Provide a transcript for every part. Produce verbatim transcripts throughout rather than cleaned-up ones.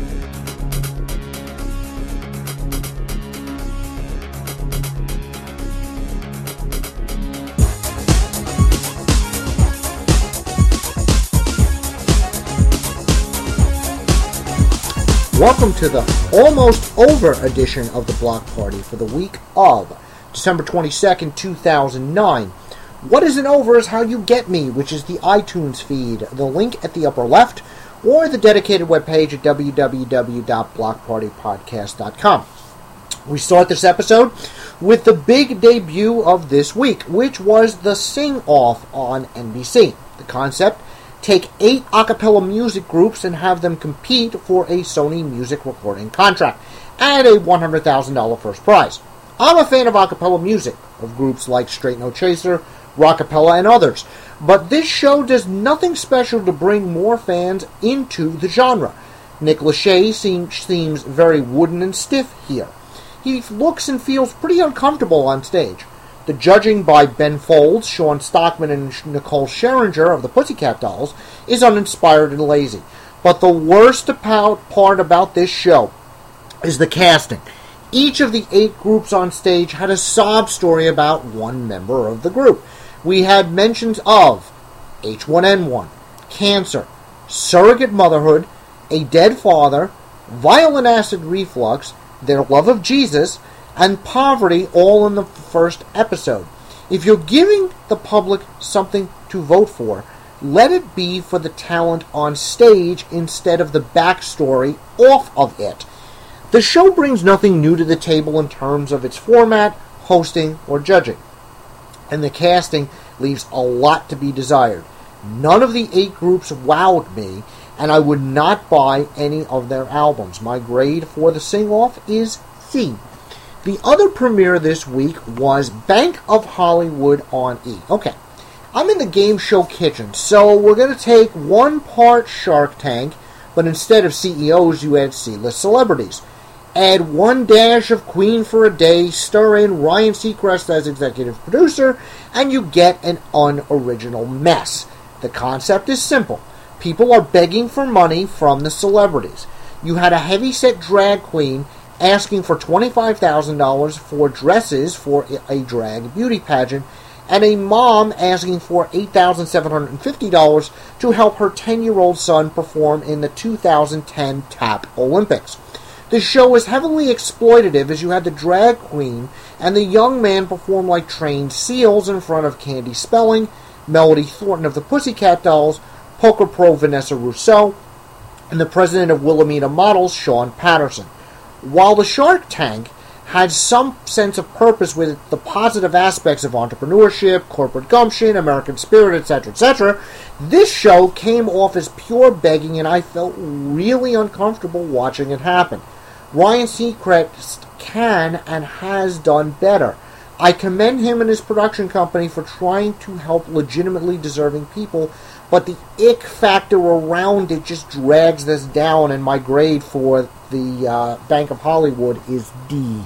Welcome to the almost over edition of the Block Party for the week of December twenty-second, two thousand nine. What isn't over is How You Get Me, which is the iTunes feed, the link at the upper left, or the dedicated webpage at w w w dot block party podcast dot com. We start this episode with the big debut of this week, which was the Sing-Off on N B C. The concept: take eight a cappella music groups and have them compete for a Sony music recording contract and a one hundred thousand dollars first prize. I'm a fan of a cappella music, of groups like Straight No Chaser, Rockapella, and others, but this show does nothing special to bring more fans into the genre. Nick Lachey seems, seems very wooden and stiff here. He looks and feels pretty uncomfortable on stage. The judging by Ben Folds, Sean Stockman, and Nicole Scherzinger of the Pussycat Dolls is uninspired and lazy. But the worst part about this show is the casting. Each of the eight groups on stage had a sob story about one member of the group. We had mentions of H one N one, cancer, surrogate motherhood, a dead father, violent acid reflux, their love of Jesus, and poverty, all in the first episode. If you're giving the public something to vote for, let it be for the talent on stage instead of the backstory off of it. The show brings nothing new to the table in terms of its format, hosting, or judging, and the casting leaves a lot to be desired. None of the eight groups wowed me, and I would not buy any of their albums. My grade for the Sing-Off is C. The other premiere this week was Bank of Hollywood on E! Okay, I'm in the game show kitchen, so we're going to take one part Shark Tank, but instead of C E Os, you add C-list celebrities. Add one dash of Queen for a Day, stir in Ryan Seacrest as executive producer, and you get an unoriginal mess. The concept is simple. People are begging for money from the celebrities. You had a heavy-set drag queen asking for twenty-five thousand dollars for dresses for a drag beauty pageant, and a mom asking for eight thousand seven hundred fifty dollars to help her ten-year-old son perform in the two thousand ten Tap Olympics. The show was heavily exploitative as you had the drag queen and the young man perform like trained seals in front of Candy Spelling, Melody Thornton of the Pussycat Dolls, poker pro Vanessa Rousseau, and the president of Wilhelmina Models, Sean Patterson. While the Shark Tank had some sense of purpose with the positive aspects of entrepreneurship, corporate gumption, American spirit, et cetera, et cetera, this show came off as pure begging, and I felt really uncomfortable watching it happen. Ryan Seacrest can and has done better. I commend him and his production company for trying to help legitimately deserving people, but the ick factor around it just drags this down, and my grade for the uh, Bank of Hollywood is D.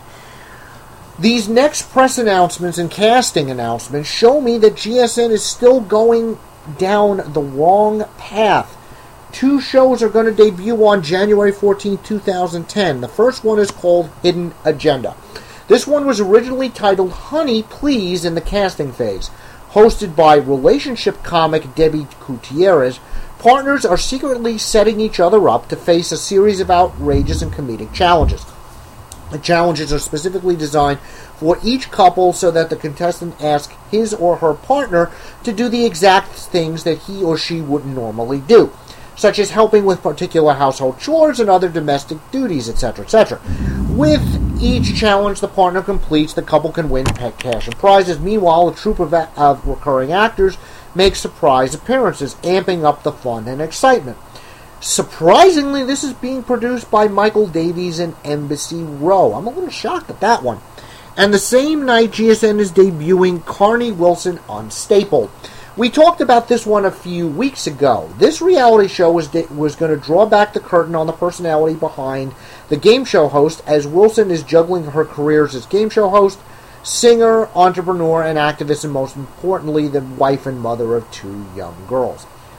These next press announcements and casting announcements show me that G S N is still going down the wrong path. Two shows are going to debut on January fourteenth, twenty ten. The first one is called Hidden Agenda. This one was originally titled Honey, Please in the casting phase. Hosted by relationship comic Debbie Gutierrez, partners are secretly setting each other up to face a series of outrageous and comedic challenges. The challenges are specifically designed for each couple so that the contestant asks his or her partner to do the exact things that he or she wouldn't normally do, such as helping with particular household chores and other domestic duties, et cetera, et cetera. With each challenge the partner completes, the couple can win pet cash and prizes. Meanwhile, a troupe of, a- of recurring actors make surprise appearances, amping up the fun and excitement. Surprisingly, this is being produced by Michael Davies and Embassy Row. I'm a little shocked at that one. And the same night, G S N is debuting Carnie Wilson Unstapled. We talked about this one a few weeks ago. This reality show was de- was going to draw back the curtain on the personality behind the game show host, as Wilson is juggling her careers as game show host, singer, entrepreneur, and activist, and most importantly, the wife and mother of two young girls.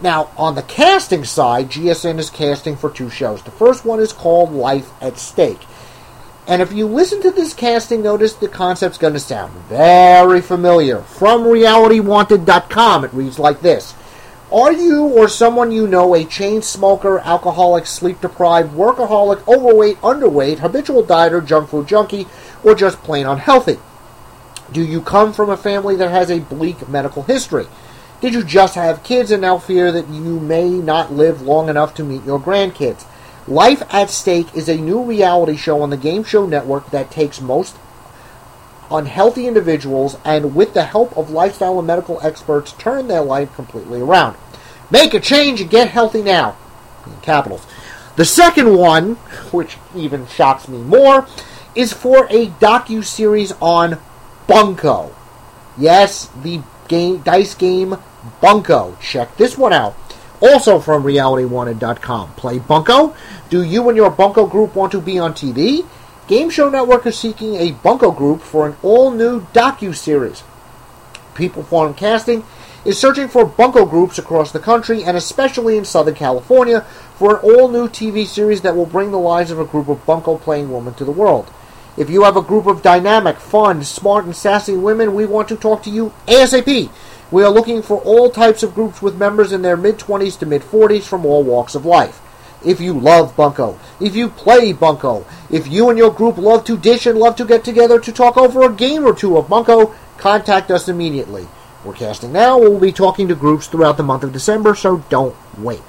Now, on the casting side, G S N is casting for two shows. The first one is called Life at Stake. And if you listen to this casting notice, the concept's going to sound very familiar. From reality wanted dot com, it reads like this. Are you or someone you know a chain smoker, alcoholic, sleep-deprived, workaholic, overweight, underweight, habitual dieter, junk food junkie, or just plain unhealthy? Do you come from a family that has a bleak medical history? Did you just have kids and now fear that you may not live long enough to meet your grandkids? Life at Stake is a new reality show on the Game Show Network that takes most unhealthy individuals and, with the help of lifestyle and medical experts, turn their life completely around. Make a change and get healthy now. In capitals. The second one, which even shocks me more, is for a docu-series on Bunko. Yes, the game, dice game Bunko. Check this one out. Also from reality wanted dot com. Play Bunko? Do you and your Bunko group want to be on T V? Game Show Network is seeking a Bunko group for an all-new docu-series. People Farm Casting is searching for Bunko groups across the country, and especially in Southern California, for an all-new T V series that will bring the lives of a group of Bunko-playing women to the world. If you have a group of dynamic, fun, smart, and sassy women, we want to talk to you ASAP. We are looking for all types of groups with members in their mid-twenties to mid-forties from all walks of life. If you love Bunko, if you play Bunko, if you and your group love to dish and love to get together to talk over a game or two of Bunko, contact us immediately. We're casting now. We'll be talking to groups throughout the month of December, so don't wait.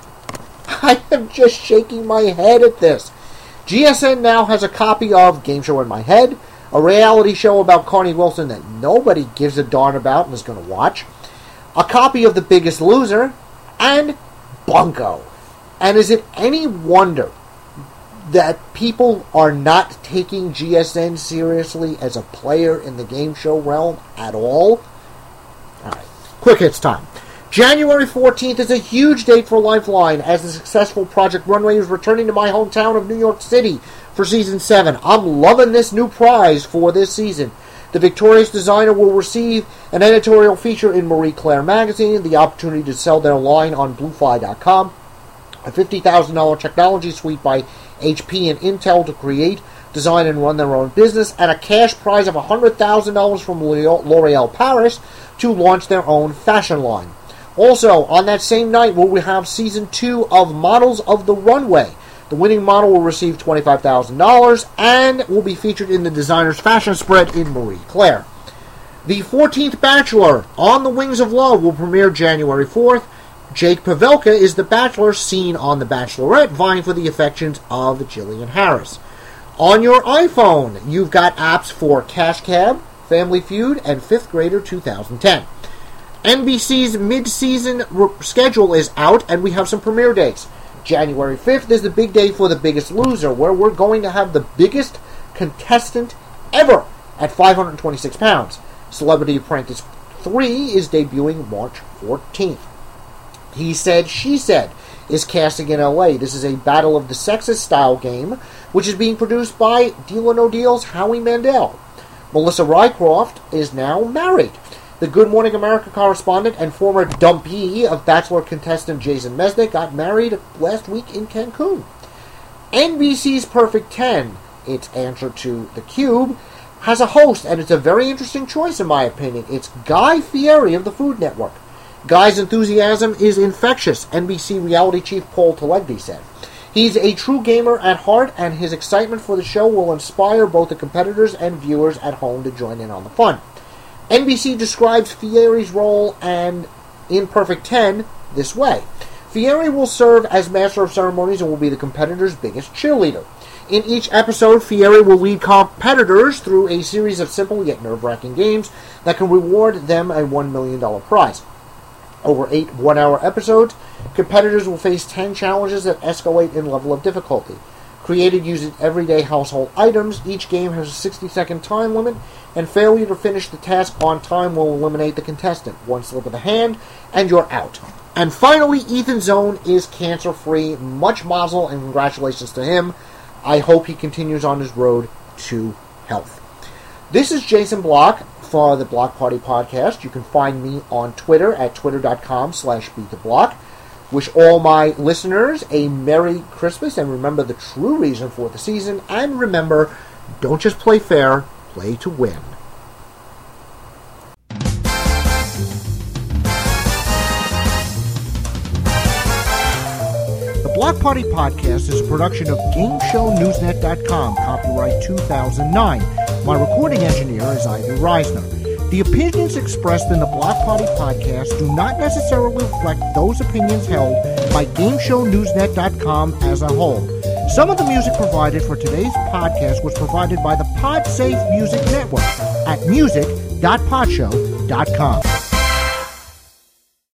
I am just shaking my head at this. G S N now has a copy of Game Show in My Head, a reality show about Carnie Wilson that nobody gives a darn about and is going to watch, a copy of The Biggest Loser, and Bunko. And is it any wonder that people are not taking G S N seriously as a player in the game show realm at all? Alright, quick hits time. January fourteenth is a huge date for Lifeline as the successful Project Runway is returning to my hometown of New York City for Season seven. I'm loving this new prize for this season. The victorious designer will receive an editorial feature in Marie Claire magazine, the opportunity to sell their line on Blue Fly dot com, a fifty thousand dollars technology suite by H P and Intel to create, design, and run their own business, and a cash prize of one hundred thousand dollars from L'Oreal Paris to launch their own fashion line. Also, on that same night, we will have Season two of Models of the Runway. The winning model will receive twenty-five thousand dollars and will be featured in the designer's fashion spread in Marie Claire. The fourteenth Bachelor, On the Wings of Love, will premiere January fourth. Jake Pavelka is the Bachelor seen on The Bachelorette, vying for the affections of Jillian Harris. On your iPhone, you've got apps for Cash Cab, Family Feud, and fifth Grader two thousand ten. N B C's mid-season re- schedule is out, and we have some premiere dates. January fifth is the big day for The Biggest Loser, where we're going to have the biggest contestant ever at five hundred twenty-six pounds. Celebrity Apprentice three is debuting March fourteenth. He Said, She Said is casting in L A. This is a Battle of the Sexes style game, which is being produced by Deal or No Deal's Howie Mandel. Melissa Rycroft is now married. The Good Morning America correspondent and former dumpee of Bachelor contestant Jason Mesnick got married last week in Cancun. N B C's Perfect ten, its answer to theCUBE, has a host, and it's a very interesting choice in my opinion. It's Guy Fieri of the Food Network. Guy's enthusiasm is infectious, N B C reality chief Paul Telegdi said. He's a true gamer at heart, and his excitement for the show will inspire both the competitors and viewers at home to join in on the fun. N B C describes Fieri's role and in Perfect ten this way. Fieri will serve as master of ceremonies and will be the competitor's biggest cheerleader. In each episode, Fieri will lead competitors through a series of simple yet nerve-wracking games that can reward them a one million dollars prize. Over eight one-hour episodes, competitors will face ten challenges that escalate in level of difficulty. Created using everyday household items, each game has a sixty-second time limit, and failure to finish the task on time will eliminate the contestant. One slip of the hand, and you're out. And finally, Ethan Zone is cancer-free. Much mazel and congratulations to him. I hope he continues on his road to health. This is Jason Block for the Block Party Podcast. You can find me on Twitter at twitter.com slash beattheblock. Wish all my listeners a Merry Christmas, and remember the true reason for the season, and remember, don't just play fair, play to win. The Block Party Podcast is a production of Game Show Newsnet dot com, copyright two thousand nine. My recording engineer is Ivy Reisner. The opinions expressed in the Block Party Podcast do not necessarily reflect those opinions held by Game Show Newsnet dot com as a whole. Some of the music provided for today's podcast was provided by the PodSafe Music Network at music dot podshow dot com.